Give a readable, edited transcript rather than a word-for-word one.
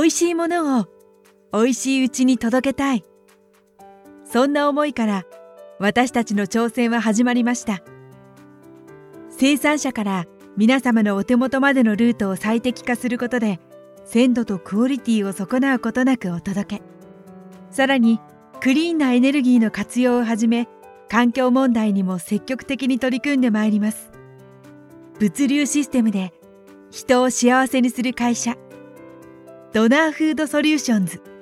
美味しいものを美味しいうちに届けたい。そんな思いから私たちの挑戦は始まりました。生産者から皆様のお手元までのルートを最適化することで、鮮度とクオリティを損なうことなくお届け。さらにクリーンなエネルギーの活用をはじめ、環境問題にも積極的に取り組んでまいります。物流システムで人を幸せにする会社、ドナーフードソリューションズ。